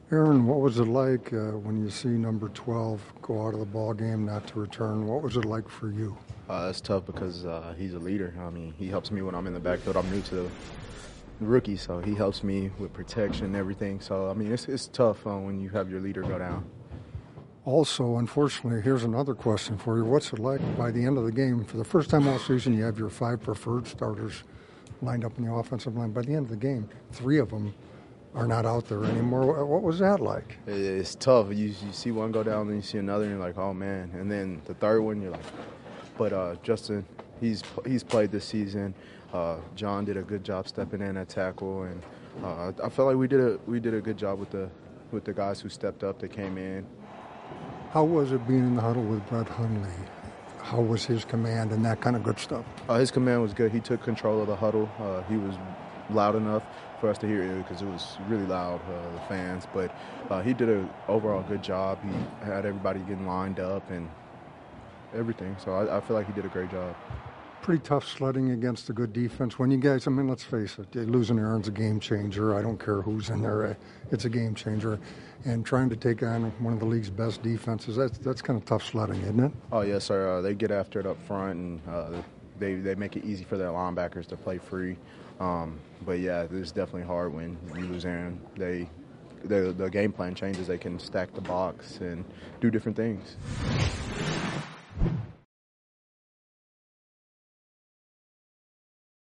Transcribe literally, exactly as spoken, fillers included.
Aaron, what was it like uh, when you see number twelve go out of the ball game not to return? What was it like for you? Uh, it's tough because uh, he's a leader. I mean, he helps me when I'm in the backfield. I'm new to the rookie, so he helps me with protection and everything. So, I mean, it's, it's tough uh, when you have your leader go down. Also, unfortunately, here's another question for you. What's it like by the end of the game? For the first time all season, you have your five preferred starters lined up in the offensive line. By the end of the game, three of them are not out there anymore. What was that like? It's tough. You, you see one go down, then you see another, and you're like, oh, man. And then the third one, you're like, but uh, Justin, he's he's played this season. Uh, John did a good job stepping in at tackle, and uh, I felt like we did a we did a good job with the with the guys who stepped up that came in. How was it being in the huddle with Brett Hundley? How was his command and that kind of good stuff? Uh, his command was good. He took control of the huddle. Uh, he was loud enough for us to hear it because it was really loud, uh, the fans. But uh, he did an overall good job. He had everybody getting lined up and everything. So I, I feel like he did a great job. Pretty tough sledding against a good defense. When you guys, I mean, let's face it, losing Aaron's a game changer. I don't care who's in there. It's a game changer. And trying to take on one of the league's best defenses, that's that's kind of tough sledding, isn't it? Oh, yes, sir. Uh, they get after it up front, and uh, they, they make it easy for their linebackers to play free. Um, but, yeah, it's definitely hard when you lose Aaron. They, they, the game plan changes. They can stack the box and do different things.